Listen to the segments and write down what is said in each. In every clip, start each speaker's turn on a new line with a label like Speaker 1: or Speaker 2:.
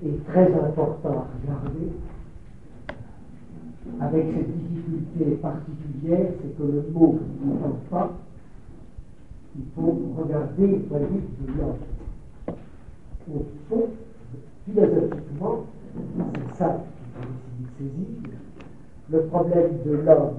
Speaker 1: est très important à regarder, avec cette difficulté particulière, c'est que le mot ne tente pas. Il faut regarder le point de vue de l'homme. Au fond, philosophiquement, c'est ça qu'il faut essayer de saisir. Le problème de l'homme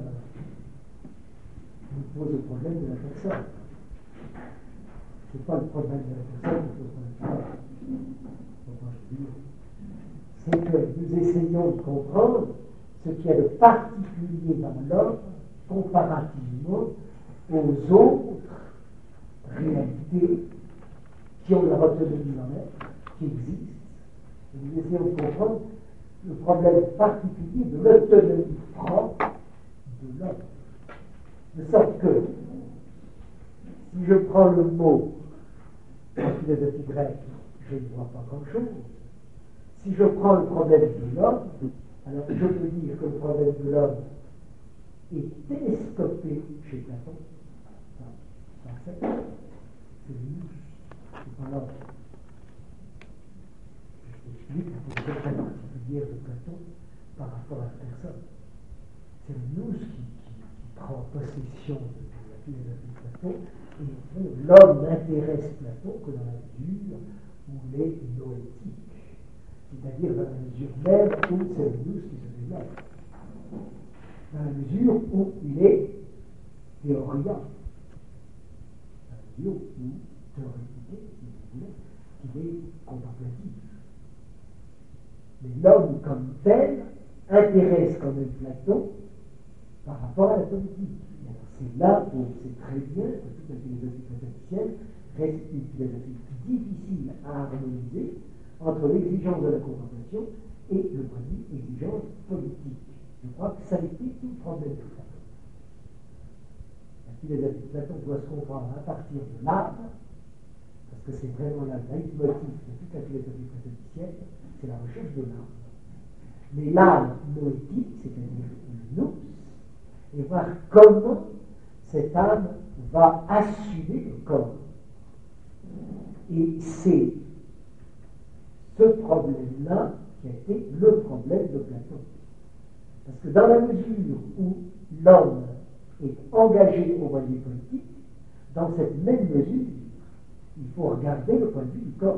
Speaker 1: nous pose le problème de la personne. Ce n'est pas le problème de la personne qui pose le problème de l'homme. C'est que nous essayons de comprendre ce qu'il y a de particulier dans l'homme comparativement aux autres réalités qui ont leur autonomie en être, qui existent. Et nous essayons de comprendre le problème particulier de l'autonomie propre de l'homme. De sorte que, si je prends le mot en philosophie grecque, je ne vois pas grand-chose. Si je prends le problème de l'homme, alors je peux dire que le problème de l'homme est télescopé chez Platon. C'est le nous, c'est pas l'homme. Je t'explique la position très particulière de Platon par rapport à la personne. C'est le nous qui prend possession de la philosophie de Platon, et au fond, l'homme n'intéresse Platon que dans la mesure où il est noétique. C'est-à-dire dans la mesure même où c'est le nous qui se développe. Dans la mesure où il est théorien. Dans la mesure où, théorique, si vous voulez, qu'il est contemplatif. Mais l'homme comme tel intéresse quand même Platon par rapport à la politique. C'est là où c'est très bien que toute la philosophie platonicienne reste une philosophie difficile à harmoniser entre l'exigence de la contemplation et le point de vue exigence politique. Je crois que ça a été tout le problème de Platon. La philosophie de Platon doit se comprendre à partir de l'âme, parce que c'est vraiment là le leitmotiv de toute la philosophie platonicienne, c'est la recherche de l'âme. Mais l'âme noétique, c'est-à-dire le nous, et voir comment cette âme va assumer le corps. Et c'est ce problème-là qui a été le problème de Platon. Parce que dans la mesure où l'homme est engagé au point de vue politique, dans cette même mesure, il faut regarder le point de vue du corps.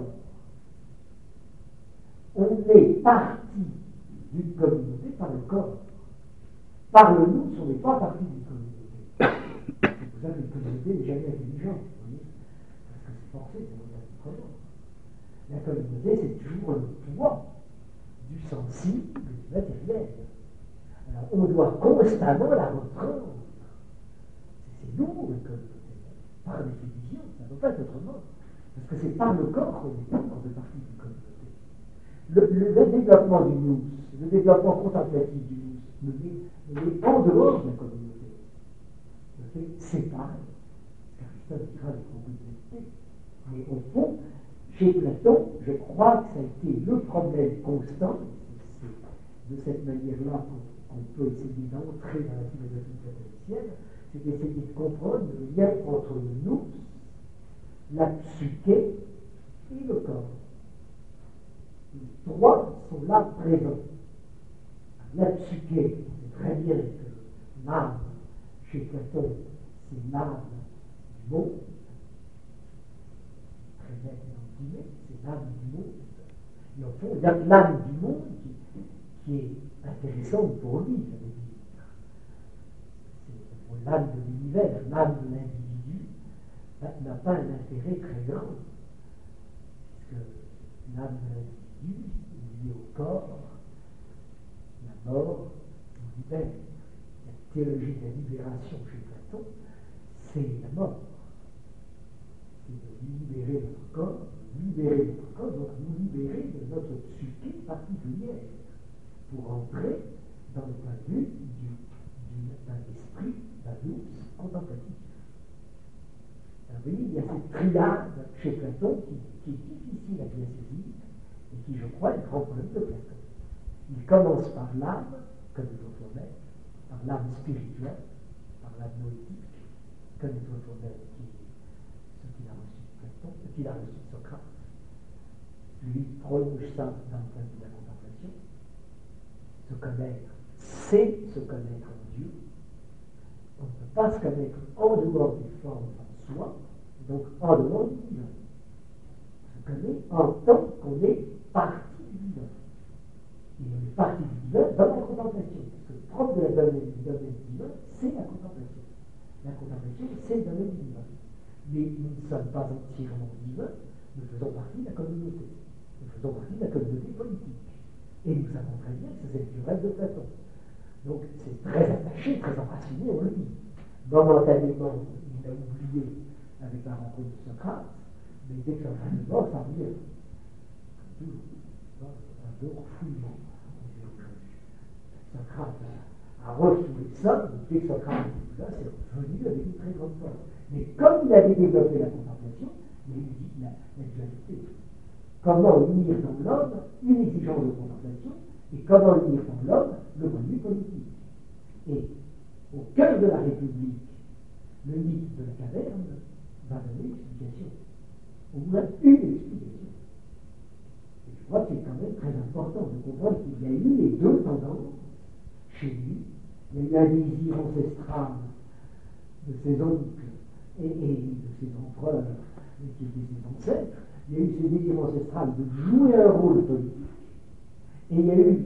Speaker 1: On est partie d'une communauté par le corps. Par le nous, on n'est pas partie d'une communauté. C'est pour ça qu'une communauté n'est jamais intelligente, vous voyez, parce que c'est forcé, c'est autrement. La communauté, c'est toujours le poids du sensible, du matériel. Alors, on doit constamment la reprendre. C'est lourd, une communauté. Par définition, ça ne peut pas être autrement. Parce que c'est par le corps qu'on fait partie d'une communauté. Le développement du nous, le développement contemplatif du nous, est en dehors de la communauté. Le fait séparé. Aristote dira les complémentarités. Mais au fond, chez Platon, je crois que ça a été le problème constant. C'est de cette manière-là qu'on peut essayer d'entrer dans la philosophie platonicienne, c'est d'essayer de comprendre le lien entre le nous, la psyché et le corps. Les trois sont là présents. La psyché, c'est très bien que l'âme, chez Platon, c'est l'âme du monde, très net et intimé, c'est l'âme du monde. Et au fond, il y a l'âme du monde qui est intéressante pour lui, ça veut dire. C'est l'âme de l'univers, l'âme de l'individu n'a pas un intérêt très grand, puisque l'âme de l'individu est liée au corps, la mort nous libère. La théologie de la libération chez Platon, c'est la mort. C'est de libérer notre corps, donc nous libérer de notre psyché particulière, pour entrer dans le point de vue d'un esprit, d'un nous contemplatif. Alors, vous voyez, il y a cette triade chez Platon qui est difficile à bien saisir et qui, je crois, est le grand problème de Platon. Il commence par l'âme, comme il faut remettre, par l'âme spirituelle, par l'âme noétique, comme il faut remettre, qui est ce qu'il a reçu de Platon, ce qu'il a reçu de Socrate. lui prolonge ça dans le cadre de la contemplation. Se connaître, c'est se connaître en Dieu. On ne peut pas se connaître en dehors des formes en soi, donc en dehors du divin. On se connaît en tant qu'on est partie du divin. Et on est partie du divin dans la contemplation. Parce que le propre de la domaine divin, c'est la contemplation. La contemplation, c'est le domaine divin. Mais nous ne sommes pas entièrement divins, nous faisons partie de la communauté. Nous faisons partie de la communauté politique. Et nous savons très bien que c'est le rêve de Platon. Donc c'est très attaché, très enraciné, on le dit. Momentanément, il a oublié avec la rencontre de Socrate, mais dès que Socrate est mort, ça revient. Un beau refoulement, on dirait aujourd'hui. Socrate a refoulé ça, mais dès que Socrate est là, c'est revenu avec une très grande force. Mais comme il avait développé la contemplation, il a dit la dualité. Comment unir dans l'homme une exigence de contemplation et comment unir dans l'homme le point de vue politique. Et au cœur de la République, le mythe de la caverne va donner l'explication. Au moins une explication. Et je crois que c'est quand même très important de comprendre qu'il y a eu les deux tendances chez lui. Il y a eu un désir ancestral de ses oncles et de ses empereurs, qui étaient ses ancêtres. Il y a eu ce désir ancestral de jouer un rôle politique. Et il y a eu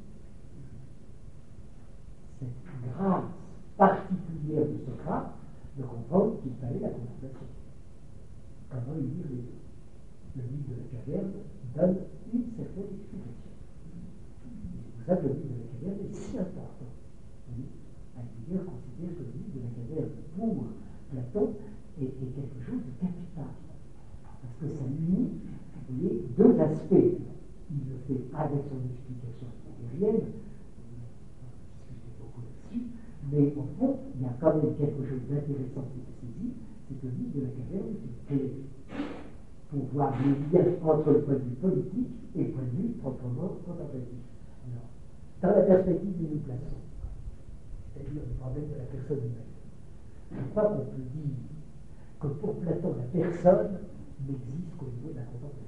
Speaker 1: cette grâce particulière de Socrate de comprendre qu'il fallait la contemplation. Comment unir les deux? Le mythe de la caverne donne une certaine explication. C'est pour ça que le mythe de la caverne est si important. Heidegger considère que le mythe de la caverne pour Platon est quelque chose de capital. Parce que ça unit, vous voyez, deux aspects. Il le fait avec son explication heideggerienne, on discutait beaucoup là-dessus, mais au fond, il y a quand même quelque chose d'intéressant qui est saisi, c'est que le mythe de la caverne est une clé pour voir les liens entre le point de vue politique et le point de vue proprement contemplatif. Alors, dans la perspective où nous plaçons, c'est-à-dire le problème de la personne humaine, je crois qu'on peut dire que pour Platon, la personne n'existe qu'au niveau de la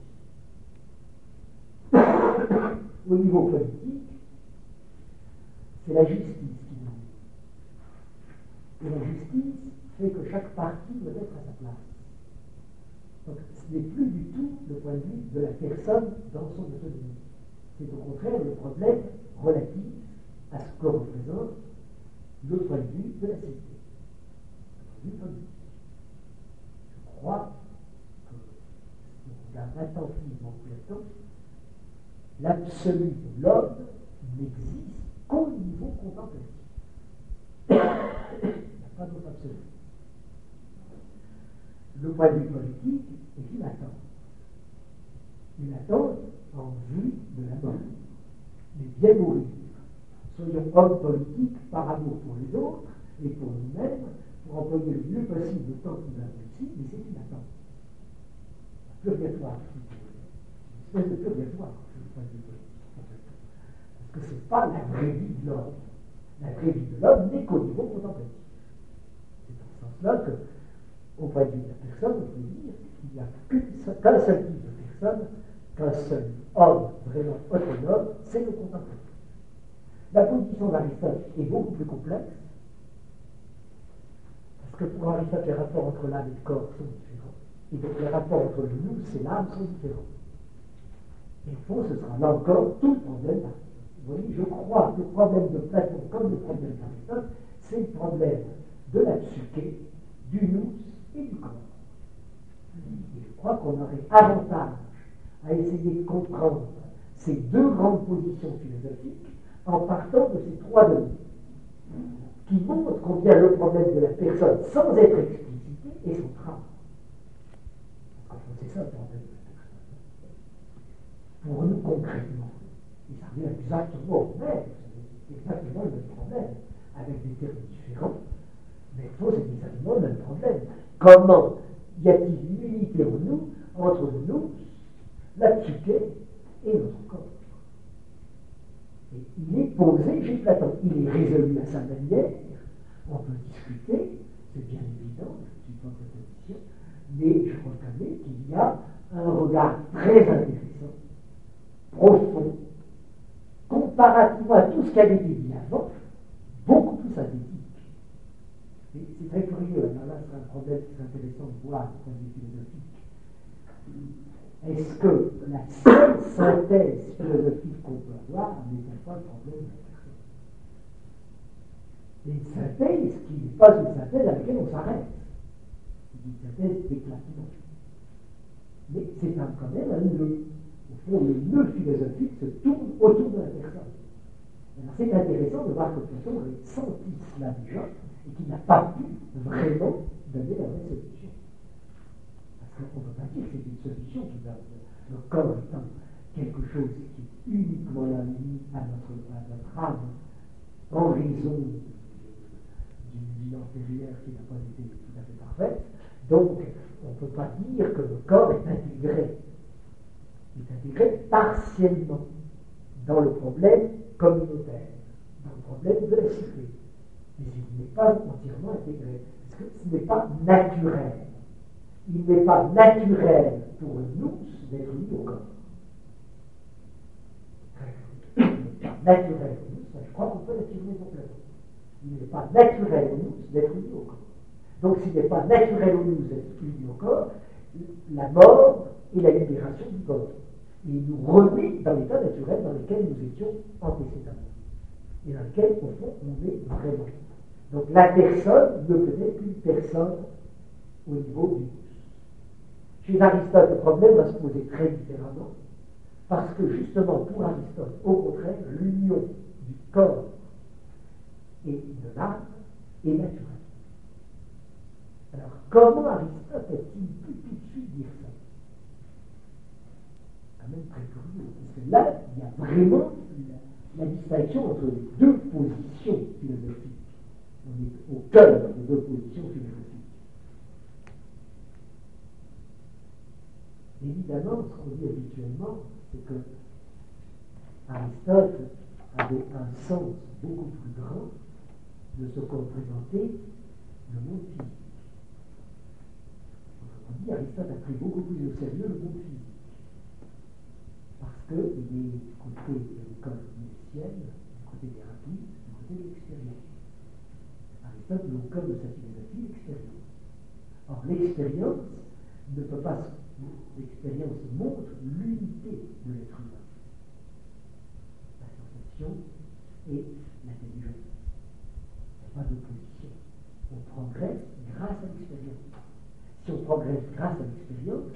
Speaker 1: contemplation. Au niveau politique, c'est la justice qui nous dit. Et la justice fait que chaque parti doit être à sa place. Donc ce n'est plus du tout le point de vue de la personne dans son autonomie. C'est au contraire le problème relatif à ce que représente le point de vue de la cité. Le point de vue politique. Je crois que si on regarde attentivement Platon, l'absolu de l'homme n'existe qu'au niveau contemplatif. Il n'y a pas d'autre absolu. Le point de vue politique est une attente. Une attente en vue de la mort. Mais bien mourir. Soyons hommes politiques par amour pour les autres et pour nous-mêmes, pour employer le mieux possible le temps que nous avons ici, mais c'est une attente. Un purgatoire, si vous voulez. Une espèce de purgatoire, le point de vue politique. Parce que ce n'est pas la vraie vie de l'homme. La vraie vie de l'homme n'est qu'au niveau contemplatif. C'est dans ce sens-là que, au point de vue de la personne, on peut dire qu'il n'y a qu'un seul type de personne, qu'un seul homme vraiment autonome, c'est le contemplatif. La position d'Aristote est beaucoup plus complexe, parce que pour Aristote, les rapports entre l'âme et le corps sont différents, et donc les rapports entre le nous et l'âme sont différents. Et au fond, ce sera là encore tout le problème. Vous voyez, je crois que le problème de Platon, comme le problème d'Aristote, c'est le problème de la psyché, du nous et du corps. Et je crois qu'on aurait avantage à essayer de comprendre ces deux grandes positions philosophiques en partant de ces trois domaines, qui montrent combien le problème de la personne, sans être explicité, est central. Parce que c'est ça le problème de la personne. Pour nous, concrètement, et ça revient exactement au même, c'est exactement le même problème, avec des termes différents, mais il faut c'est exactement le même problème. Comment y a-t-il une unité en nous, entre nous, la psyché et notre corps? Et il est posé chez Platon, il est résolu à sa manière, on peut discuter, c'est bien évident, je ne suis pas en position, mais je reconnais qu'il y a un regard très intéressant au fond, comparativement à tout ce qui avait été dit avant, beaucoup plus synthétique. C'est très curieux, alors là c'est un problème qui est intéressant de voir du point de vue philosophique. Est-ce que la seule synthèse philosophique qu'on peut avoir n'est pas le problème de la personne? Et une synthèse qui n'est pas une synthèse avec laquelle on s'arrête. C'est une synthèse d'éclatement. Mais c'est quand même un nœud. Au fond, le nœud philosophique se tourne autour de la personne. Alors c'est intéressant de voir que Platon avait senti cela déjà et qu'il n'a pas pu vraiment donner la vraie solution. Parce qu'on ne peut pas dire que c'est une solution qui donne le corps étant quelque chose qui est uniquement là mis à notre âme en raison d'une vie antérieure qui n'a pas été tout à fait parfaite. Donc, on ne peut pas dire que le corps est intégré. Il est intégré partiellement dans le problème communautaire, dans le problème de la cité. Mais il n'est pas entièrement intégré, parce que ce n'est pas naturel. Il n'est pas naturel pour nous d'être liés au corps. Il n'est pas naturel pour nous, je crois qu'on peut l'affirmer complètement. Il n'est pas naturel pour nous d'être liés au corps. Donc s'il n'est pas naturel pour nous d'être liés au corps, la mort est la libération du corps. Il nous remet dans l'état naturel dans lequel nous étions antécédemment. Et dans lequel, au fond, on est vraiment. Donc la personne ne peut être qu'une personne au niveau du nous. Chez Aristote, le problème va se poser très différemment, parce que justement, pour Aristote, au contraire, l'union du corps et de l'âme est naturelle. Alors, comment Aristote a-t-il pu tout de suite dire ça? Quand même très curieux, parce que là, il y a vraiment la distinction entre les deux positions philosophiques. On est au cœur de deux positions philosophiques. Évidemment, ce qu'on dit habituellement, c'est que Aristote avait un sens beaucoup plus grand de ce qu'on présentait le monde physique. On dit Aristote a pris beaucoup plus au sérieux le monde physique. Parce qu'il est du côté de l'école initiale, du côté des rapides, du côté de l'expérience. Aristote met au cœur de sa philosophie l'expérience. Or, l'expérience ne peut pas. L'expérience montre l'unité de l'être humain. La sensation et l'intelligence. Il n'y a pas d'opposition. On progresse grâce à l'expérience. Si on progresse grâce à l'expérience,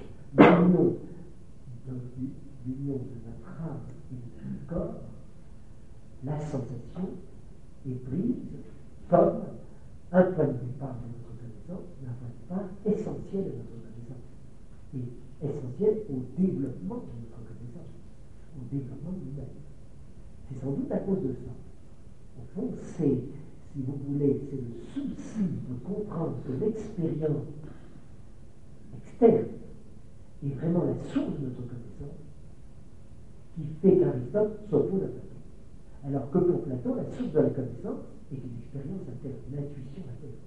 Speaker 1: l'union de notre âme et de notre corps, la sensation est prise comme un point de départ de notre connaissance, mais un point de départ essentiel de notre connaissance. Et essentiel au développement de notre connaissance, au développement de nous-mêmes. C'est sans doute à cause de ça. Au fond, c'est, si vous voulez, c'est le souci de comprendre que l'expérience externe est vraiment la source de notre connaissance qui fait qu'Aristote s'oppose à Platon. Alors que pour Platon, la source de la connaissance est une expérience interne, une intuition interne.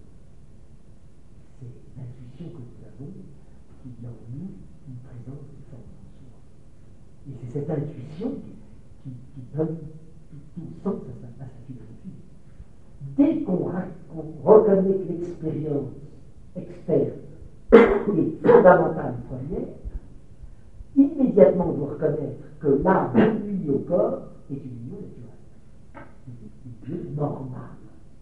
Speaker 1: C'est l'intuition que nous avons qui a en nous une présence de forme en soi. Et c'est cette intuition qui donne tout sens à sa philosophie. Dès qu'on reconnaît que l'expérience externe est fondamentale première, immédiatement on doit reconnaître que l'âme unie au corps est une union naturelle, une union normale.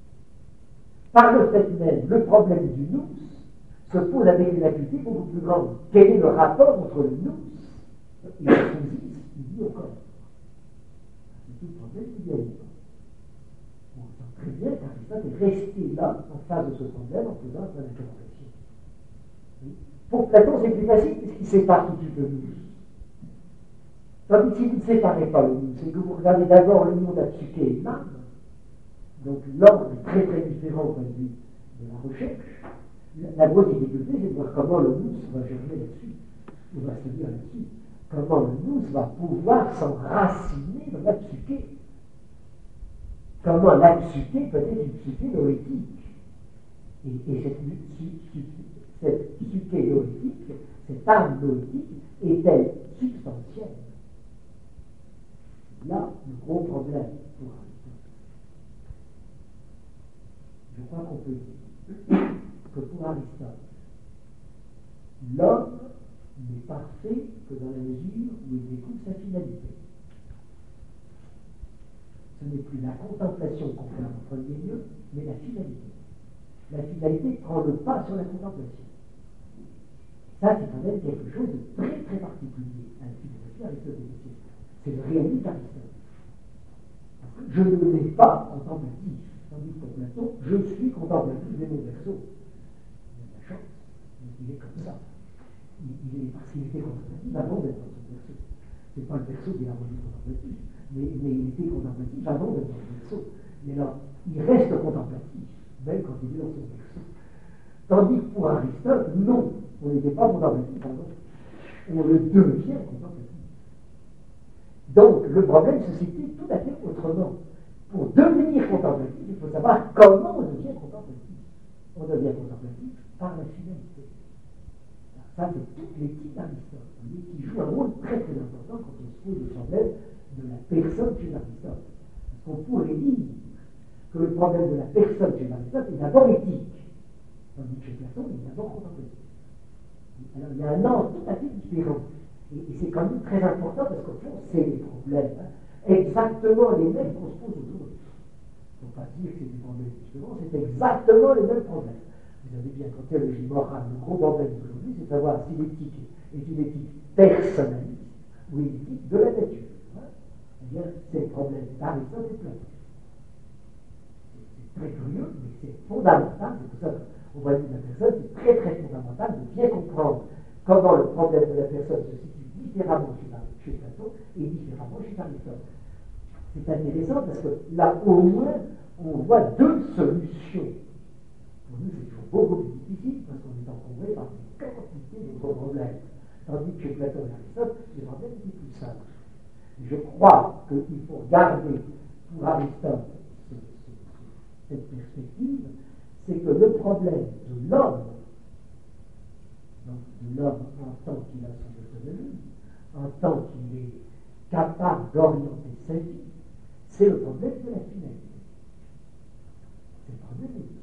Speaker 1: Par le fait même, le problème du nous se pose avec une acuité beaucoup plus grande. Quel est le rapport entre le nous et le physique lié au corps? C'est tout le problème du dualisme. On sent très bien qu'Aristote est resté là, en face de ce problème, en faisant une interprétation. Pour Platon, c'est plus facile puisqu'il sépare tout de suite le nous. Tandis que si vous ne séparez pas le nous, c'est que vous regardez d'abord le monde à psyché et l'âme, donc l'ordre est très très différent au point de vue de la recherche. La grosse difficulté, c'est de voir comment le nous va germer là-dessus, ou va se dire là-dessus. Comment le nous va pouvoir s'enraciner dans la psyché. Comment la psyché peut être une psyché noétique. Et cette psyché noétique, cette âme noétique, est-elle substantielle? là le gros problème pour Aristote. Je crois qu'on peut dire que pour Aristote, l'homme n'est parfait que dans la mesure où il découvre sa finalité. Ce n'est plus la contemplation qu'on fait en premier lieu, mais la finalité. La finalité prend le pas sur la contemplation. Ça, c'est quand même quelque chose de très très particulier à la philosophie aristotélicienne. C'est le réalisme d'Aristote. Je ne l'ai pas contemplatif, tandis que pour Platon, je suis contemplatif de mon verso. Il a de la chance, mais il est comme ça. Il est, parce qu'il était contemplatif avant d'être dans son verso. C'est pas le verso qui l'a rendu contemplatif, mais il était contemplatif avant d'être dans son verso. Mais là, il reste contemplatif, même quand il est dans son verso. Tandis que pour Aristote, non, on n'était pas contemplatif avant. On le devient contemplatif. Donc, le problème se situe tout à fait autrement. Pour devenir contemplatif, il faut savoir comment on devient contemplatif. On devient contemplatif par la finalité. Ça, c'est toute l'éthique d'Aristote, qui joue un rôle très très important quand on se pose le problème de la personne chez Aristote. Parce qu'on pourrait dire que le problème de la personne chez Aristote est d'abord éthique, tandis que chez Platon, il est d'abord contemplatif. Alors, il y a un angle tout à fait différent. Et c'est quand même très important parce qu'au fond, c'est les problèmes exactement les mêmes qu'on se pose aujourd'hui. Il ne faut pas dire que c'est des problèmes différents, c'est exactement les mêmes problèmes. Vous avez bien qu'en théologie morale, le gros problème d'aujourd'hui, c'est de savoir si l'éthique est une éthique personnaliste ou une éthique de la nature. Eh bien, c'est le problème d'Aristote et Platon. C'est très curieux, mais c'est fondamental. C'est pour ça qu'au point de vue de la personne, c'est très très fondamental de bien comprendre comment le problème de la personne se situe différemment chez Platon et différemment chez Aristote. C'est intéressant parce que là, au moins, on voit deux solutions. Pour nous, c'est toujours beaucoup plus difficile parce qu'on est encombré par une quantité d'autres problèmes. Tandis que chez Platon et Aristote, les problèmes étaient plus simples. Et je crois qu'il faut garder pour Aristote cette perspective, c'est que le problème de l'homme, donc de l'homme en tant qu'il a son autonomie, en tant qu'il est capable d'orienter sa vie, c'est le problème de la finalité. C'est le problème éthique.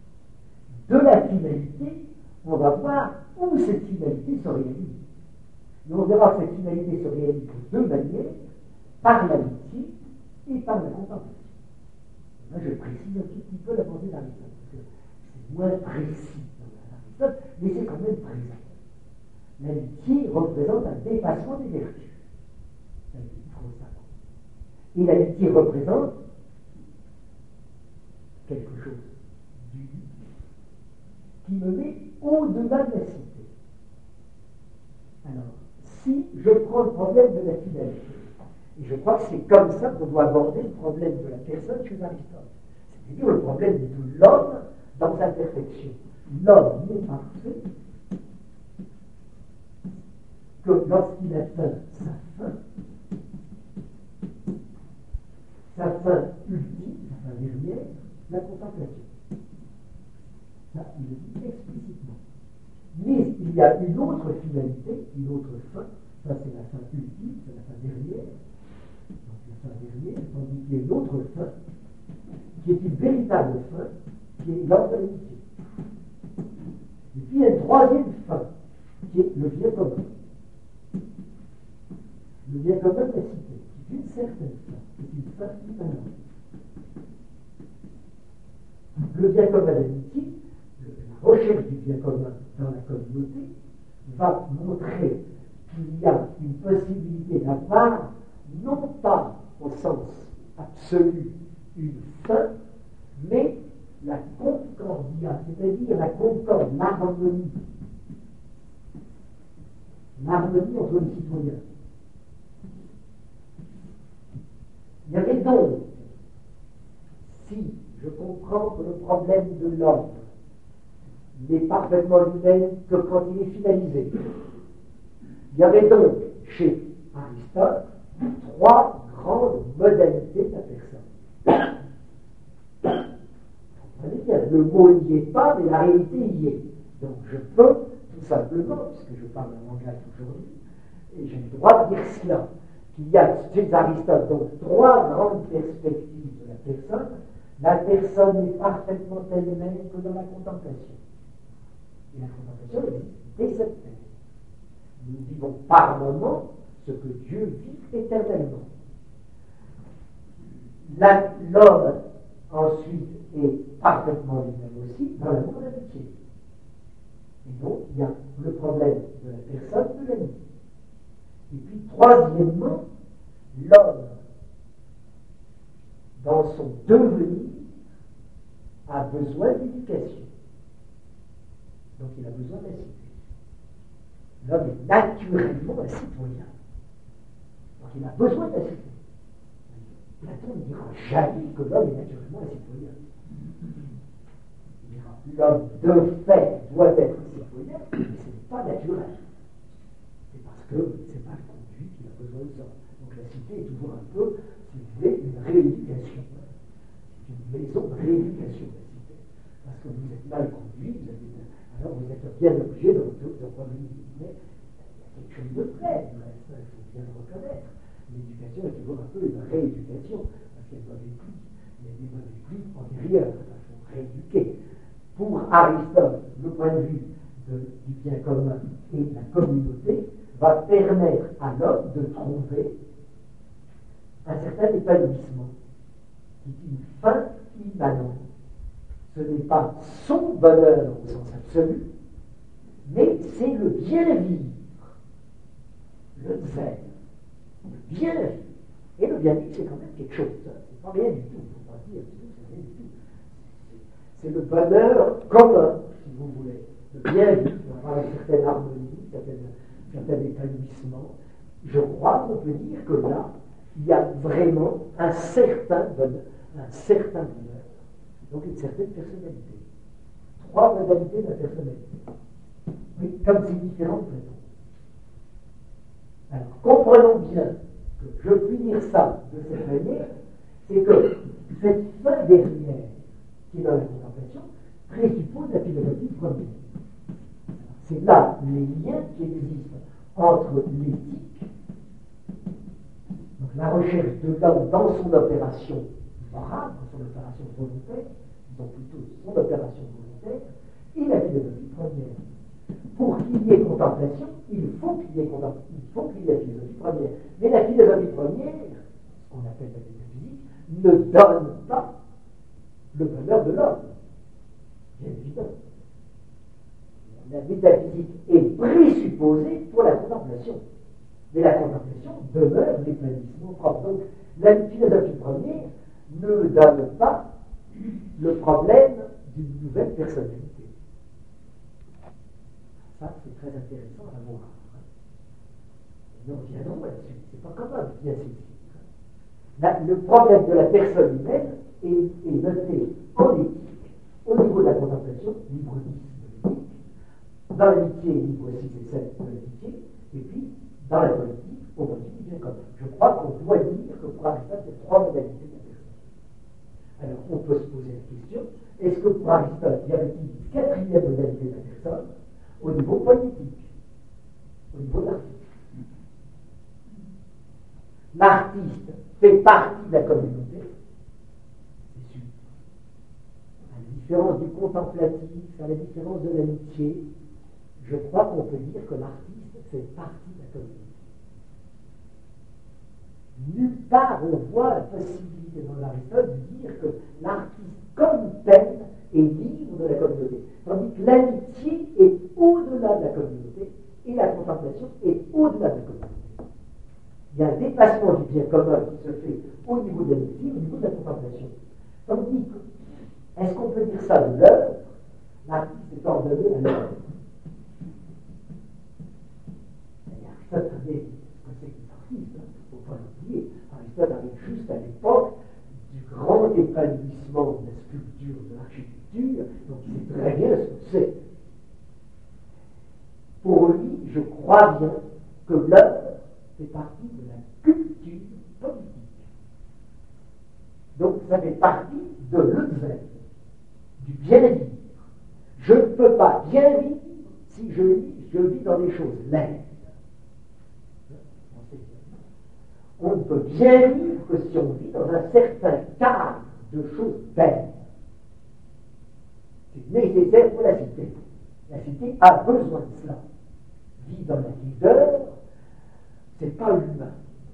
Speaker 1: De la finalité, on va voir où cette finalité se réalise. Et on verra que cette finalité se réalise de deux manières, par l'amitié et par la contemplation. Là, je précise un tout petit peu la pensée d'Aristote, parce que c'est moins précis dans l'Aristote, mais c'est quand même présent. L'amitié représente un dépassement des vertus. Ça a été dit constamment. Et l'amitié représente quelque chose d'unique qui me met au-delà de la cité. Alors, si je prends le problème de la finalité, et je crois que c'est comme ça qu'on doit aborder le problème de la personne chez Aristote, c'est-à-dire le problème de l'homme dans sa perfection. L'homme n'est parfait que lorsqu'il atteint sa fin ultime, sa fin dernière, la contemplation. Ça, il le dit explicitement. Mais il y a une autre finalité, une autre fin, ça c'est la fin ultime, c'est la fin dernière, donc la fin dernière, tandis qu'il y a une autre fin, qui est une véritable fin, qui est l'ordre de l'amitié. Et puis il y a une troisième fin, qui est le bien commun. Le bien commun de la cité, qui est une certaine fin, c'est une fin immanente. Le bien commun d'amitié, la recherche du bien commun dans la communauté, va montrer qu'il y a une possibilité d'avoir, non pas au sens absolu une fin, mais la concordia, c'est-à-dire la concorde, l'harmonie. L'harmonie entre les citoyens. Il y avait donc, si je comprends que le problème de l'homme n'est parfaitement lui-même que quand il est finalisé, il y avait donc chez Aristote trois grandes modalités de la personne. Vous comprenez bien, le mot n'y est pas, mais la réalité y est. Donc je peux, tout simplement, puisque je parle un langage aujourd'hui, et j'ai le droit de dire cela,
Speaker 2: qu'il y a chez Aristote donc trois grandes perspectives de la personne. La personne est parfaitement elle-même que dans la contemplation. Et la contemplation existe dès cette terre. Nous vivons par moments ce que Dieu vit éternellement. L'homme, ensuite, est parfaitement lui-même aussi dans l'amour de l'amitié. Et donc, il y a le problème de la personne de l'ami. Et puis, troisièmement, l'homme, dans son devenir, a besoin d'éducation. Donc, il a besoin de la cité. L'homme est naturellement un citoyen. Donc, il a besoin de la cité. Platon ne dira jamais que l'homme est naturellement un citoyen. Il dira l'homme de fait doit être citoyen, mais ce n'est pas naturel. C'est parce que c'est mal conduit qu'il a besoin de ça. Donc la cité est toujours un peu, si vous voulez, une rééducation. C'est une maison de rééducation, la cité. Parce que vous êtes mal conduit, alors vous êtes bien obligé de revenir. Mais il y a quelque chose de vrai, du reste, il faut bien le reconnaître. L'éducation est toujours un peu une rééducation, parce qu'il y a des mauvais plis. Il y a des mauvais plis antérieurs, il faut rééduquer. Pour Aristote, le point de vue du bien commun et de la communauté va permettre à l'homme de trouver un certain épanouissement, qui est une fin immanente. Ce n'est pas son bonheur au sens absolu, mais c'est le bien vivre, le zen. Bien vivre. Et le bien vivre, c'est quand même quelque chose. C'est pas rien du tout. Il ne faut pas dire c'est rien du tout. C'est le bonheur commun, si vous voulez. Le bien vivre, avoir une certaine harmonie, un certain épanouissement. Je crois qu'on peut dire que là, il y a vraiment un certain bonheur. Donc une certaine personnalité. Trois modalités de la personnalité. Mais comme c'est différent de Platon. Alors, comprenons bien que je puis dire ça de cette manière, c'est que cette fin dernière qui est dans la contemplation présuppose la philosophie première. C'est là les liens qui existent entre l'éthique, donc la recherche de l'homme dans son opération morale, dans son opération volontaire, disons plutôt son opération volontaire, et la philosophie première. Pour qu'il y ait contemplation, il faut qu'il y ait philosophie première. Mais la philosophie première, ce qu'on appelle la métaphysique, ne donne pas le bonheur de l'homme. Bien évidemment. La métaphysique est présupposée pour la contemplation. Mais la contemplation demeure l'épanouissement propre. Donc, la philosophie première ne donne pas le problème d'une nouvelle personnalité. Ça, c'est très intéressant à voir. Nous reviendrons là-dessus. C'est pas capable bien saisir. Le problème de la personne humaine est noté en éthique, au niveau de la contemplation, livre 10 de l'éthique, dans l'amitié, livre 6 et 7 de l'amitié, et puis dans la politique, au motif du bien commun. Je crois qu'on doit dire que pour Aristote, il y a trois modalités de la personne. Alors, on peut se poser la question, est-ce que pour Aristote, il y avait une quatrième modalité de la personne au niveau politique, au niveau de l'artiste? L'artiste fait partie de la communauté, c'est sûr. À la différence du contemplatif, à la différence de l'amitié, je crois qu'on peut dire que l'artiste fait partie de la communauté. Nulle part on voit la possibilité dans l'Aristote de dire que l'artiste comme tel est libre de la communauté. Tandis que l'amitié est au-delà de la communauté et la contemplation est au-delà de la communauté. Il y a un dépassement du bien commun qui se fait au niveau de l'amitié, au niveau de la contemplation. Tandis que, est-ce qu'on peut dire ça de l'œuvre? L'artiste est ordonné à l'œuvre. Aristote avait, ce que c'est qu'un artiste, il ne faut pas l'oublier. Aristote avait juste à l'époque du grand épanouissement de la sculpture, de l'architecture, donc il sait très bien ce que c'est. Pour lui, je crois bien que l'œuvre fait partie de la culture politique. Donc ça fait partie de l'œuvre, du bien vivre. Je ne peux pas bien vivre si je vis dans des choses laides. peut bien vivre que si on vit dans un certain cadre de choses belles. C'est nécessaire pour la cité. La cité a besoin de cela. Vivre dans la laideur, c'est pas humain.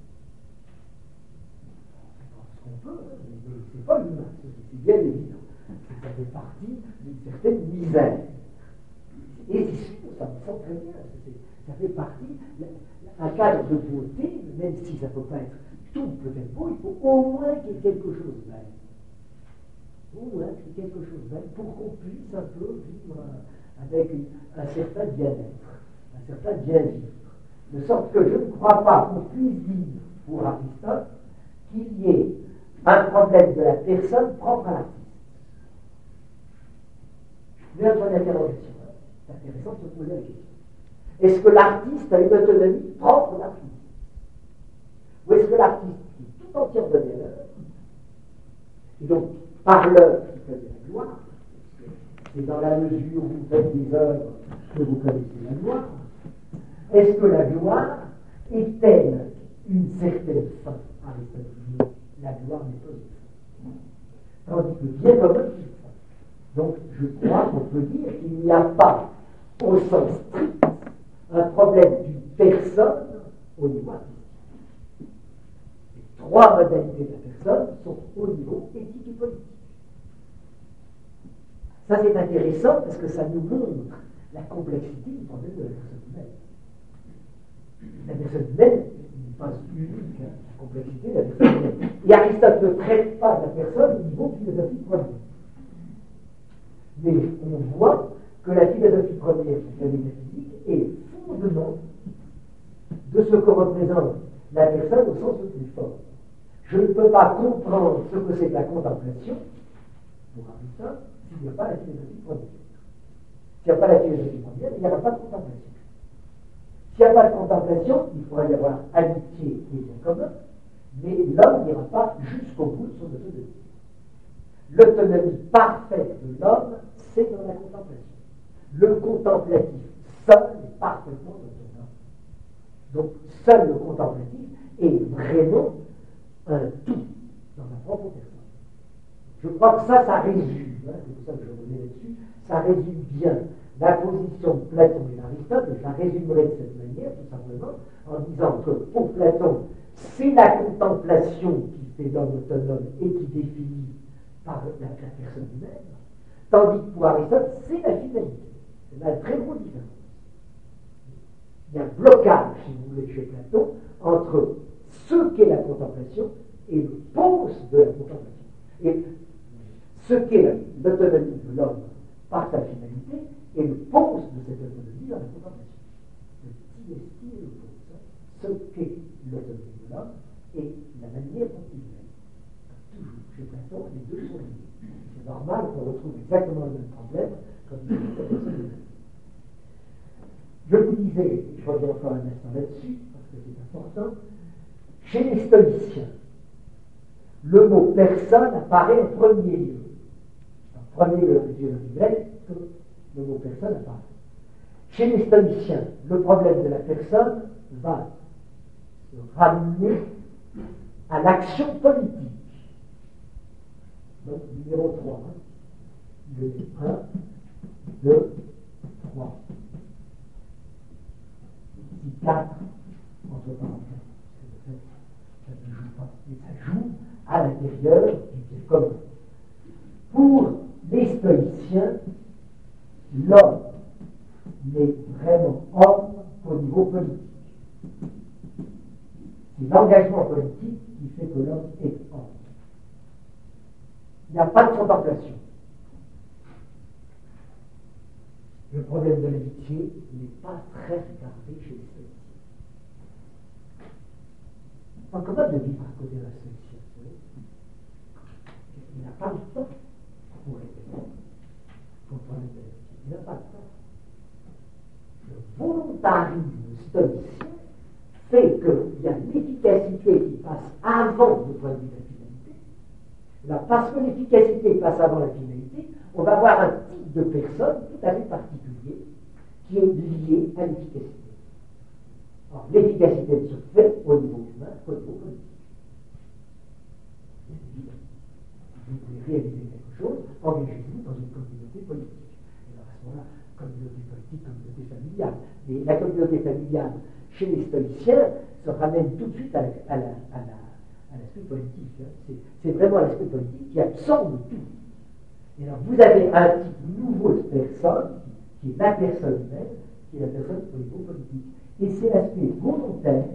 Speaker 2: Ce qu'on peut, mais c'est pas humain, c'est bien évident. Ça fait partie d'une certaine misère. Et c'est sûr, ça me semble très bien. Ça fait partie, un cadre de beauté, même si ça ne peut pas être tout peut-être beau, il faut au moins qu'il y ait quelque chose de belle. Au moins qu'il y ait quelque chose de belle pour qu'on puisse un peu vivre avec un certain bien-être, un certain bien-vivre. De sorte que je ne crois pas qu'on puisse dire pour Aristote qu'il y ait un problème de la personne propre à l'artiste. Mais un point d'interrogation, c'est intéressant de se poser la question. Est-ce que l'artiste a une autonomie propre à l'artiste? Ou est-ce que l'artiste qui est tout entière donné à l'œuvre, et donc par l'œuvre qui fait de la gloire, c'est dans la mesure où vous faites des œuvres que vous connaissez la gloire, est-ce que la gloire est-elle une certaine fin? Aristote dit la gloire n'est pas une fin. Tandis que bien comme une fin. Donc je crois qu'on peut dire qu'il n'y a pas, au sens strict, un problème d'une personne au niveau artistique. Les trois modalités de la personne sont au niveau éthique et politique. Ça c'est intéressant parce que ça nous montre la complexité du problème de la personne humaine. La personne humaine n'est pas unique, hein, la complexité de la personne humaine. Et Aristote ne traite pas la personne au niveau philosophique premier. Mais on voit que la philosophie première qui fait la métaphysique est le fondement de ce que représente la personne au sens le plus fort. Je ne peux pas comprendre ce que c'est que la contemplation, pour Aristote, s'il n'y a pas la philosophie première. S'il n'y a pas la philosophie première, il n'y aura pas de contemplation. S'il n'y a pas de contemplation, il faudra y avoir amitié et bien commun, mais l'homme n'ira pas jusqu'au bout de son autonomie. L'autonomie parfaite de l'homme, c'est dans la contemplation. Le contemplatif seul est parfaitement autonome. Donc, seul le contemplatif est vraiment un tout dans sa propre personne. Je crois que ça résume, hein, c'est pour ça que je reviens là-dessus, ça résume bien la position de Platon et d'Aristote, et je la résumerai de cette manière, tout simplement, en disant que pour Platon, c'est la contemplation qui fait l'homme autonome et qui définit par la personne humaine, tandis que pour Aristote, c'est la finalité. C'est une très grosse différence. Il y a un blocage, si vous voulez, chez Platon, entre ce qu'est la contemplation et le pose de la contemplation. Et ce qu'est l'autonomie de l'homme par sa finalité et le pose de cette autonomie dans la contemplation. Le qui est le pose. Ce qu'est l'autonomie de l'homme et la manière dont il vit. Toujours, chez Platon, les deux sont liés. C'est normal qu'on retrouve exactement le même problème comme il dit la personne humaine. Je vous disais, je reviens encore un instant là-dessus, parce que c'est important, chez les stoïciens, le mot personne apparaît en premier lieu. En premier lieu du grec, le mot personne apparaît. Chez les stoïciens, le problème de la personne va se ramener à l'action politique. Donc, numéro 3. Hein. 1, 2, 3. Ici 4, entre parenthèses. Ça ne joue pas. Mais ça joue à l'intérieur du bien commun. Pour les stoïciens, l'homme n'est vraiment homme au niveau politique. C'est l'engagement politique qui fait que l'homme est homme. Il n'y a pas de contemplation. Le problème de l'amitié n'est pas très regardé chez les stoïciens. Ils sont capables de vivre à côté d'un stoïcien. Il n'a pas le temps pour répondre au problème de l'amitié. Il n'a pas le temps. Le volontarisme stoïcien fait qu'il y a l'efficacité qui passe avant le point de vue de la finalité. Là, parce que l'efficacité passe avant la finalité, on va avoir un type de personne tout à fait particulier qui est lié à l'efficacité. Alors, l'efficacité ne se fait au niveau humain qu'au niveau politique. engagez-vous dans une communauté politique. Et alors à ce moment-là, communauté politique, communauté familiale. Mais la communauté familiale, chez les stoïciens, se ramène tout de suite à l'aspect politique. Hein. C'est vraiment l'aspect politique qui absorbe tout. Et alors vous avez un type nouveau de personne, qui est la personne humaine, qui est la personne au niveau politique. Et c'est l'aspect volontaire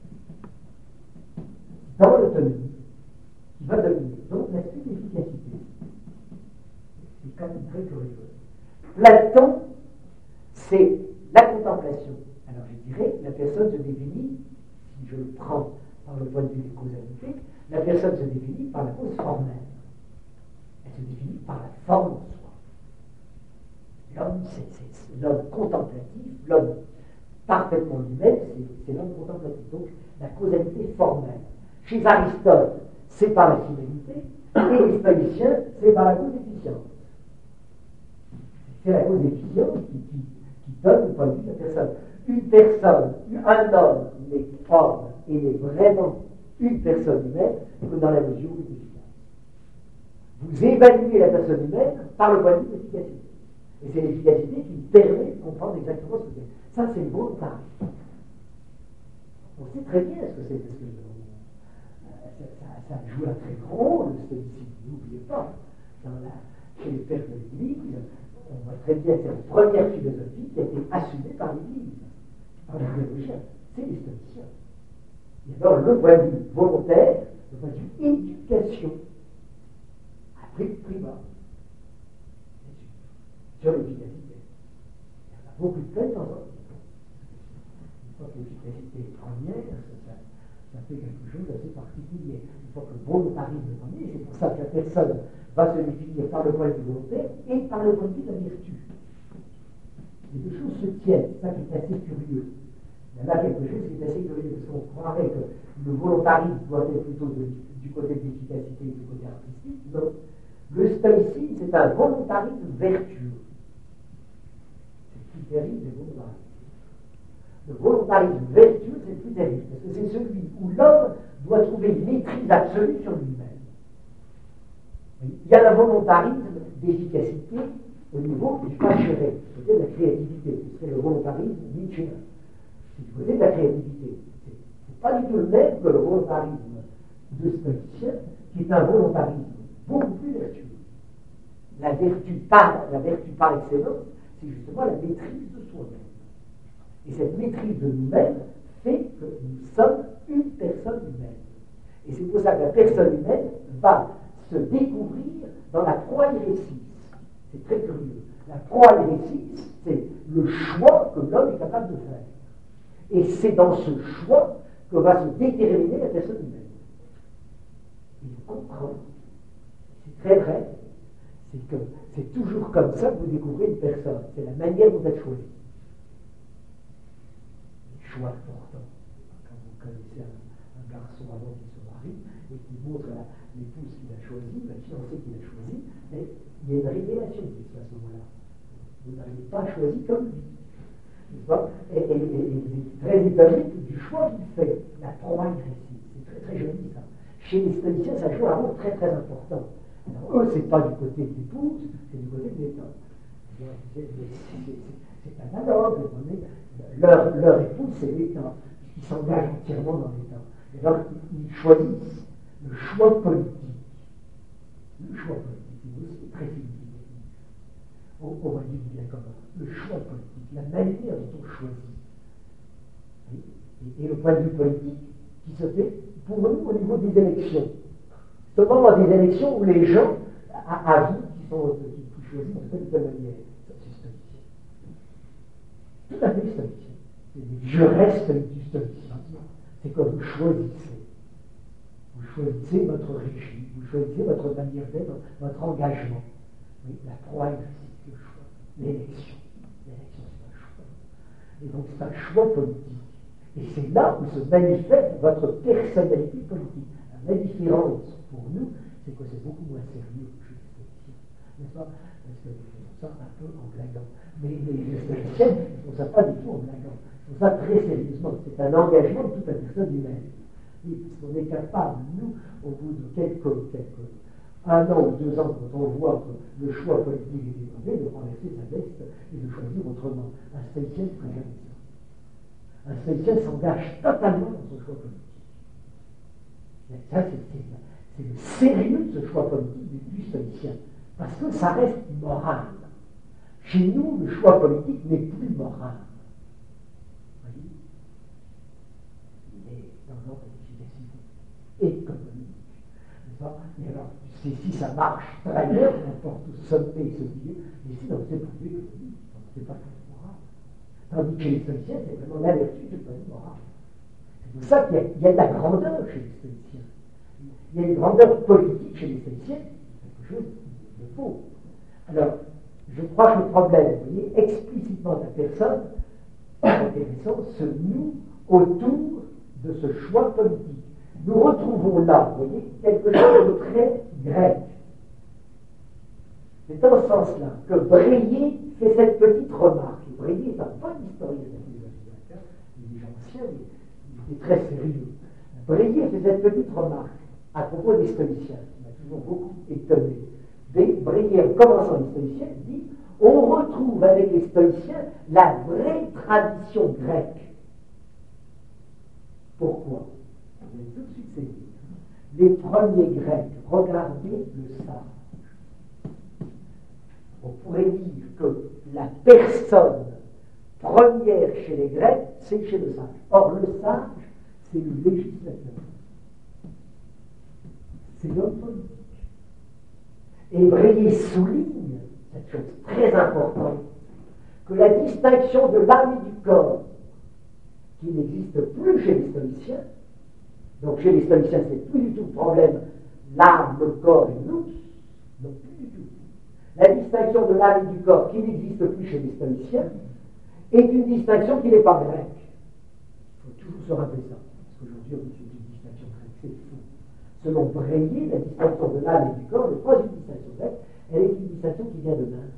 Speaker 2: dans l'autonomie qui va devenir donc l'aspect d'efficacité. C'est quand même très curieux. Platon, c'est la contemplation. Alors je dirais, la personne se définit, si je le prends par le point de vue des causalités, la personne se définit par la cause formelle. Elle se définit par la forme en soi. L'homme, c'est l'homme contemplatif, l'homme parfaitement lui-même, c'est l'homme contemplatif. Donc la causalité formelle. Chez Aristote, c'est par la finalité, et les stoïciens, c'est par la cause efficiente. C'est la cause efficiente qui donne le point de vue de la personne. Une personne, un homme n'est homme et n'est vraiment une personne humaine que dans la mesure où il est efficace. Vous évaluez la personne humaine par le point de vue de l'efficacité. Et c'est l'efficacité qui permet de comprendre exactement ce que c'est. Ça, c'est le volontarisme. On sait très bien ce que c'est, parce que ça joue un très grand rôle, le stoïcisme. N'oubliez pas, chez les pères de l'Église, on voit très bien que c'est la première philosophie qui a été assumée par l'Église, par les théologiens. C'est les stoïciens. Et alors, le point de vue volontaire, le point de vue éducation, après primat, sur l'efficacité. Il y en a beaucoup de peine dans notre vie. Une fois que l'efficacité est première, ça fait quelque chose d'assez particulier. Une fois que le volontarisme est premier, c'est pour ça que la personne va se définir par le point de vue volontaire et par le point de vue de la vertu. Les deux choses se tiennent, c'est ça qui est assez curieux. Il y en a quelque chose qui est assez curieux, parce qu'on croirait que le volontarisme doit être plutôt du côté de l'efficacité et du côté artistique. Non. Le stoïcisme, c'est un volontarisme vertueux. C'est le plus terrible des volontarismes. Le volontarisme vertueux, c'est le plus terrible, parce que c'est celui où l'homme doit trouver une maîtrise absolue sur lui-même. Il y a le volontarisme d'efficacité au niveau du pacheret, du côté de la créativité. Ce serait le volontarisme nietzschéen. C'est du côté de la créativité. C'est pas du tout le même que le volontarisme de stoïcien, qui est un volontarisme beaucoup plus vertueux. La vertu par excellence, c'est justement la maîtrise de soi-même. Et cette maîtrise de nous-mêmes fait que nous sommes une personne humaine. Et c'est pour ça que la personne humaine va se découvrir dans la proairesis. C'est très curieux. La proairesis, c'est le choix que l'homme est capable de faire. Et c'est dans ce choix que va se déterminer la personne humaine. Il comprend. C'est très vrai. C'est que c'est toujours comme ça que vous découvrez une personne. C'est la manière dont elle choisit. Les choix importants. Quand vous connaissez un garçon avant qu'il se marie et qu'il montre l'épouse qu'il a choisie, la fiancée qu'il a choisie, il y a une révélation qui se passe à ce moment-là. Vous n'avez pas choisi comme lui. N'est-ce pas? Et il est très étonné du choix qu'il fait. La proairesis. C'est très très joli ça. Chez les stoïciens, ça joue un rôle très très important. Alors, eux, c'est pas du côté de l'épouse, c'est du côté de l'État. C'est analogue. Leur épouse, c'est l'État. Ils s'engagent entièrement dans l'État. Et donc, ils choisissent le choix politique. Le choix politique, c'est très significatif. On va dire bien comment. Le choix politique, la manière dont on choisit. Et le point de vue politique qui se fait pour nous au niveau des élections. C'est au moment des élections où les gens avouent qu'ils choisissent de telle manière. Ça, c'est stoïcien. Tout à fait stoïcien. Je reste du stoïcisme. C'est que vous choisissez. Vous choisissez votre régime, vous choisissez votre manière d'être, votre engagement. Oui, la proairesis, le choix. L'élection. L'élection, c'est un choix. Et donc, c'est un choix politique. Et c'est là où se manifeste votre personnalité politique. La différence pour nous, c'est que c'est beaucoup moins sérieux que chez les stoïciens. N'est-ce pas? Parce qu'ils font ça un peu en blaguant. Mais les stoïciens ne font ça pas du tout en blaguant. Ils font ça très sérieusement. C'est un engagement de toute la personne humaine. Et puisqu'on est capable, nous, au bout de quelques 1 an ou 2 ans, quand on voit que le choix politique est dévoilé, de renverser sa veste et de choisir autrement. Un stoïcien ne ferait jamais ça. Un stoïcien s'engage totalement dans son choix politique. Et ça, c'est le sérieux de ce choix politique du stoïcien. Parce que ça reste moral. Chez nous, le choix politique n'est plus moral. Vous voyez ? Il est dans l'ordre d'efficacité économique. Et alors, si ça marche très bien, on porte au sommet ce milieu, mais sinon, c'est pas du économique, c'est pas très moral. Tandis que chez les stoïciens, c'est vraiment la vertu de pas moral. C'est pour ça qu'il y a de la grandeur chez les stoïciens. Il y a une grandeur politique chez les stoïciens, quelque chose de faux. Alors, je crois que le problème, vous voyez, explicitement de la personne, intéressant, se noue autour de ce choix politique. Nous retrouvons là, vous voyez, quelque chose de très grec. C'est dans ce sens-là que Bréhier fait cette petite remarque. Et Bréhier est un bon historien de la philosophie, il est déjà ancien, mais il était très sérieux. Bréhier fait cette petite remarque à propos des stoïciens, qui m'a toujours beaucoup étonné. Bréhier, en commençant les stoïciens, dit on retrouve avec les stoïciens la vraie tradition grecque. Pourquoi? Vous allez tout de suite saisir. Les premiers Grecs regardaient le sage. On pourrait dire que la personne première chez les Grecs, c'est chez le sage. Or, le sage, c'est le législateur. C'est l'homme politique. Et Bréhier souligne cette chose très importante, que la distinction de l'âme et du corps, qui n'existe plus chez les stoïciens, donc chez les stoïciens, c'est plus du tout le problème, l'âme, le corps et nous, non plus du tout. La distinction de l'âme et du corps, qui n'existe plus chez les stoïciens, est une distinction qui n'est pas grecque. Il faut toujours se rappeler ça, parce qu'aujourd'hui, on dit que c'est une distinction grecque, c'est faux. Selon Bréhier, la distinction de l'âme et du corps n'est pas une distinction grecque, elle est une distinction qui vient de l'Inde.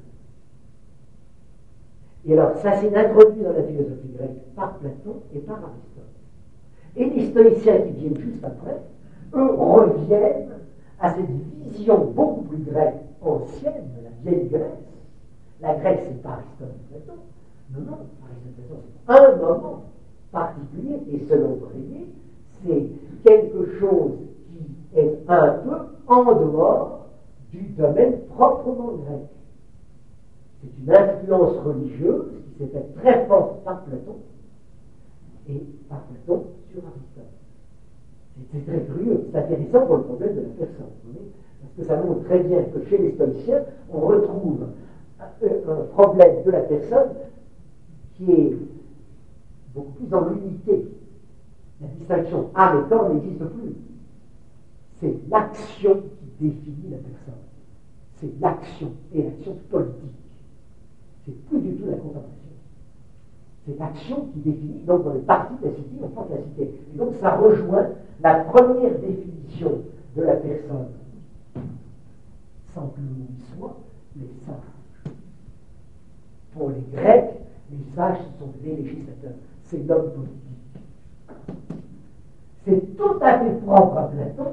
Speaker 2: Et alors, ça s'est introduit dans la philosophie grecque par Platon et par Aristote. Et les stoïciens qui viennent juste après, eux reviennent à cette vision beaucoup plus grecque, ancienne, de la vieille Grèce. La Grèce, c'est pas Aristote et Platon. Non, Aristote et Platon, c'est un moment particulier, et selon Bréhier, c'est quelque chose qui est un peu en dehors du domaine proprement grec. C'est une influence religieuse qui s'est faite très forte par Platon et par Platon sur Aristote. C'est très curieux, c'est intéressant pour le problème de la personne, vous voyez, parce que ça montre très bien que chez les stoïciens, on retrouve un problème de la personne qui est beaucoup plus dans l'unité. La distinction âme et corps n'existe plus. C'est l'action qui définit la personne. C'est l'action, et l'action politique. C'est plus du tout la contemplation. C'est l'action qui définit, donc dans les parties de la cité, on porte la cité. Et donc ça rejoint la première définition de la personne, sans que le mot y soit, les sages. Pour les Grecs, les sages, ce sont les législateurs. C'est l'homme politique. C'est tout à fait propre à Platon,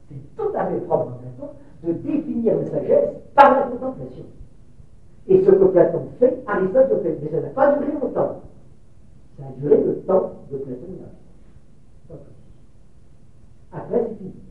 Speaker 2: de définir la sagesse par la contemplation. Et ce que Platon fait, Aristote le fait, mais ça n'a pas duré longtemps. Ça a duré le temps de Platon et Aristote. Après, c'est fini.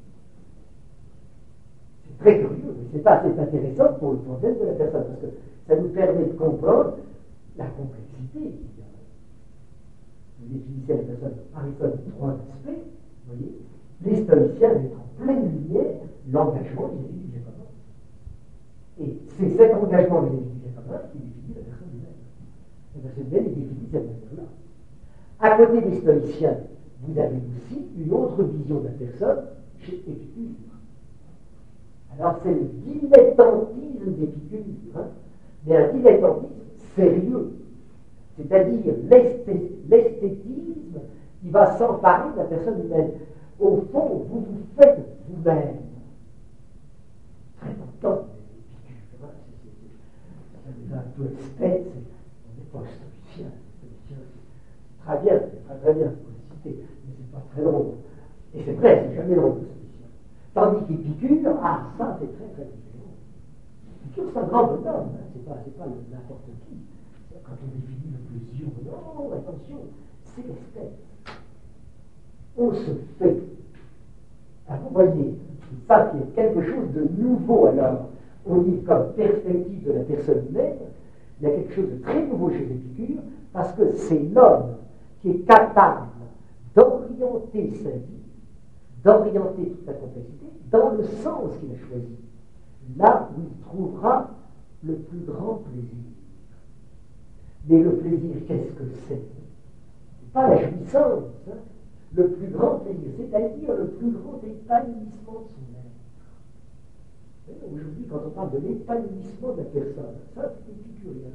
Speaker 2: C'est très curieux, mais c'est pas assez intéressant pour le problème de la personne, parce que ça nous permet de comprendre la complexité. Vous définissez la personne, Aristote, 3 aspects, vous voyez, les stoïciens mettent en pleine lumière l'engagement vis-à-vis du bien commun. Et c'est cet engagement vis-à-vis du bien commun qui définit la personne humaine. La personne humaine est définie de cette manière-là. À côté des stoïciens, vous avez aussi une autre vision de la personne chez Épicure. Alors c'est le dilettantisme d'Épicure, mais un dilettantisme sérieux. C'est-à-dire l'esthétisme qui va s'emparer de la personne humaine. Au fond, vous vous faites vous-même. Très important, Épicure, c'est un peu esthète, on n'est pas stoïcien. Très bien, c'est très bien, pour le citer, mais c'est pas très long. Et c'est vrai, c'est jamais long, le stoïcien. Tandis qu'Épicure, ça c'est très très différent. Épicure c'est un grand bonhomme, hein. C'est pas n'importe qui. Quand on définit le plaisir, non, attention, c'est l'esthète. On se fait. Alors vous voyez, ça c'est quelque chose de nouveau alors. On dit comme perspective de la personne humaine, il y a quelque chose de très nouveau chez Épicure, parce que c'est l'homme qui est capable d'orienter sa vie, d'orienter toute sa complexité dans le sens qu'il a choisi, là où il trouvera le plus grand plaisir. Mais le plaisir, qu'est-ce que c'est? Pas la jouissance, hein. Le plus grand plaisir, c'est-à-dire le plus grand épanouissement de son être. Aujourd'hui, quand on parle de l'épanouissement de la personne, ça c'est épicurien.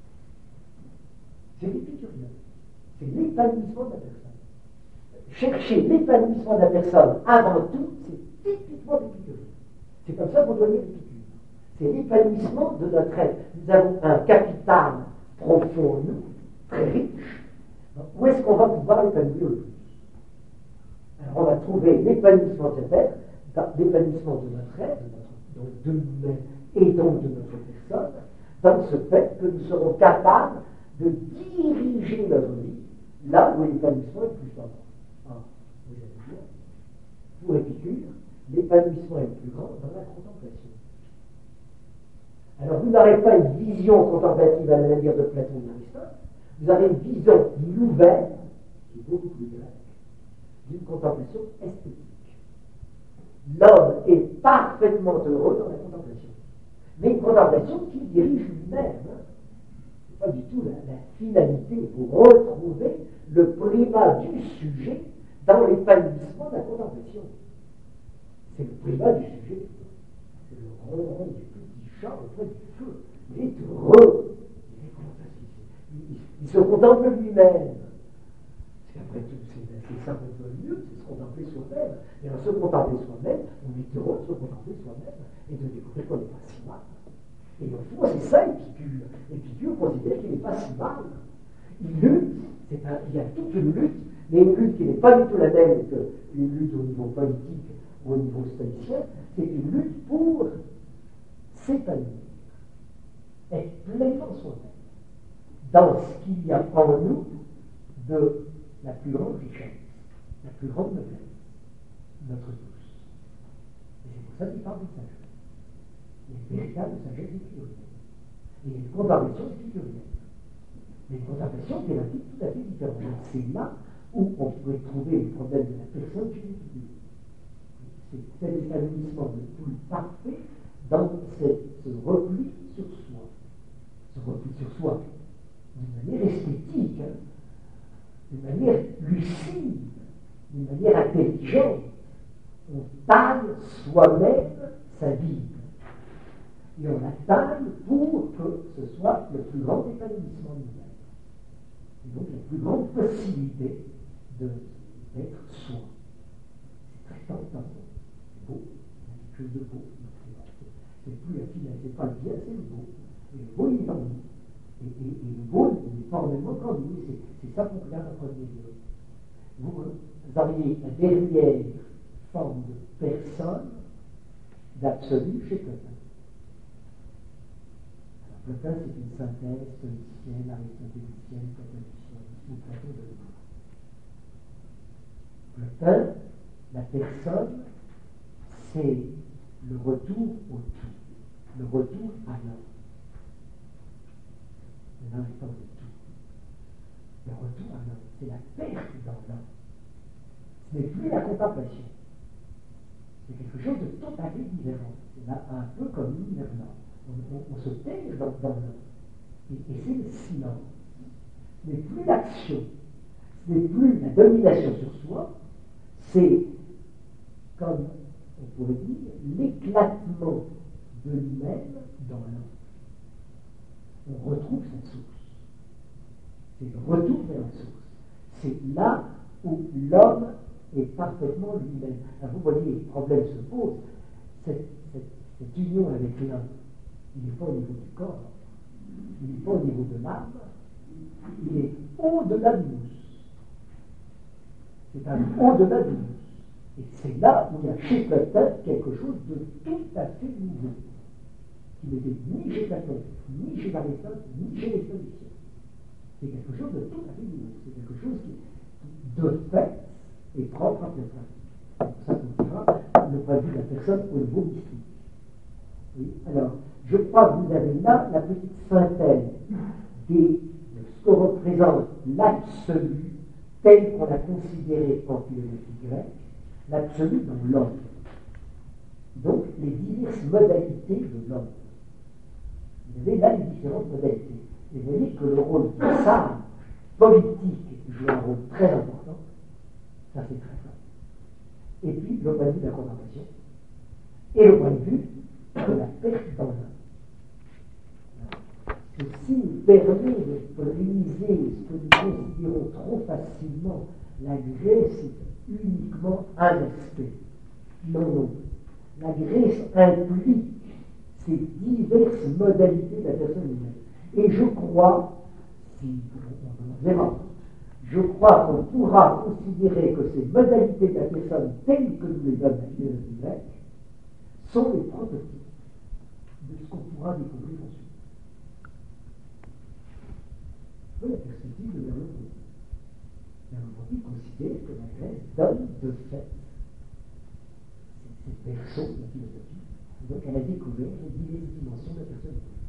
Speaker 2: C'est épicurien. C'est l'épanouissement de la personne. Chercher l'épanouissement de la personne avant tout, c'est typiquement l'épicurien. C'est comme ça qu'on doit lire l'épicure. C'est l'épanouissement de notre être. Nous avons un capital profond en nous, très riche. Donc, où est-ce qu'on va pouvoir l'épanouir le plus? Alors on va trouver l'épanouissement de cet être, l'épanouissement de notre être, donc de nous-mêmes et donc de notre personne, dans ce fait que nous serons capables de diriger notre vie là où l'épanouissement est le plus fort. Ah, vous allez dire, pour Épicure, l'épanouissement est le plus grand dans la contemplation. Alors vous n'aurez pas une vision contemplative à la manière de Platon et d'Aristote, vous avez une vision nouvelle, qui est beaucoup plus grecque, d'une contemplation esthétique. L'homme est parfaitement heureux dans la contemplation. Mais une contemplation qui dirige lui-même. Hein. Ce n'est pas du tout la finalité. Vous retrouvez le primat du sujet dans l'épanouissement de la contemplation. C'est le primat du sujet. C'est le ronron du petit chat auprès du feu. Il est heureux. Il se contemple lui-même. Après tout, c'est ça qu'on veut mieux, c'est se contempler soi-même. Et en se contempler soi-même, on est heureux de se contempler soi-même et de découvrir qu'on n'est pas si mal. Et au fond, c'est ça Épicure. Épicure considère qu'il n'est pas si mal. Il lutte, il y a toute une lutte, mais une lutte qui n'est pas du tout la même qu'une lutte au niveau politique ou au niveau stoïcien, c'est une lutte pour s'épanouir, être pleinement soi-même, dans ce qu'il y a en nous de la plus grande richesse, la plus grande noblesse, notre tous. Et c'est pour ça qu'il parle de sagesse. Il y a une véritable sagesse épicurienne. Et il y a une contemplation épicurienne. Mais une contemplation thématique tout à fait différente. C'est là où on pourrait trouver le problème de la personne chez l'épicure. C'est cet épanouissement le plus parfait dans ce repli sur soi. Ce repli sur soi, d'une manière esthétique, hein, d'une manière lucide, d'une manière intelligente. On taille soi-même sa vie. Et on la taille pour que ce soit le plus grand épanouissement de nous-mêmes. Et donc la plus grande possibilité d'être soi. C'est très tentant, c'est beau, il y a quelque chose de beau. C'est plus la finesse, c'est pas le bien, c'est le beau. Et le beau, il est en nous. Et le beau, il est formellement en nous. C'est ça qu'on regarde en premier lieu. Vous auriez la dernière forme de personne d'absolu chez Plotin. Alors, Plotin, c'est une synthèse stoïcienne, aristotélicienne, platonicienne, ou Platon de Plotin, la personne, c'est le retour au tout, le retour à l'un. L'un étant le tout. Le retour à l'un, c'est la perte dans l'un. Ce n'est plus la contemplation. C'est quelque chose de tout à fait différent. C'est un peu comme l'hivernant. On se perd dans l'un. Et c'est le silence. Ce n'est plus l'action. Ce n'est plus la domination sur soi. C'est, comme on pourrait dire, l'éclatement de lui-même dans l'un. On retrouve sa source. C'est le retour vers la source. C'est là où l'homme est parfaitement lui-même. Alors vous voyez, le problème se pose. Cette union avec l'un, il n'est pas au niveau du corps, il n'est pas au niveau de l'âme, il est au-delà du nous. C'est un au-delà du nous. Et c'est là où il y a chez Platon quelque chose de tout à fait nouveau, qui n'était ni chez Platon, ni chez Aristote, ni chez les stoïciens. C'est quelque chose de tout à fait nouveau. C'est quelque chose qui, de fait, est propre à Platon. C'est pour ça qu'on dira le point de vue de la personne au niveau mystique. Oui. Alors, je crois que vous avez là la petite synthèse de ce que représente l'absolu tel qu'on l'a considéré en philosophie grecque, l'absolu dans l'homme. Donc, les diverses modalités de l'homme. Vous avez là les différentes modalités. Et vous voyez que le rôle du sage politique joue un rôle très important. Ça, c'est très fort. Et puis, le point de vue de la contemplation. Et le point de vue de la perte dans l'homme. Ceci nous permet de briser ce que nous considérons trop facilement. La Grèce est uniquement un aspect. Non, non. La Grèce implique ces diverses modalités de la personne humaine. Et je crois, si on verra, je crois qu'on pourra considérer que ces modalités de la personne telles que nous les donne la philosophie grecque sont les prototypes de ce qu'on pourra découvrir ensuite. C'est la perspective de Merleau-Ponty. Merleau-Ponty considère que la Grèce donne de fait ces berceaux de la philosophie. Et donc elle a découvert les diverses dimensions de la personne humaine.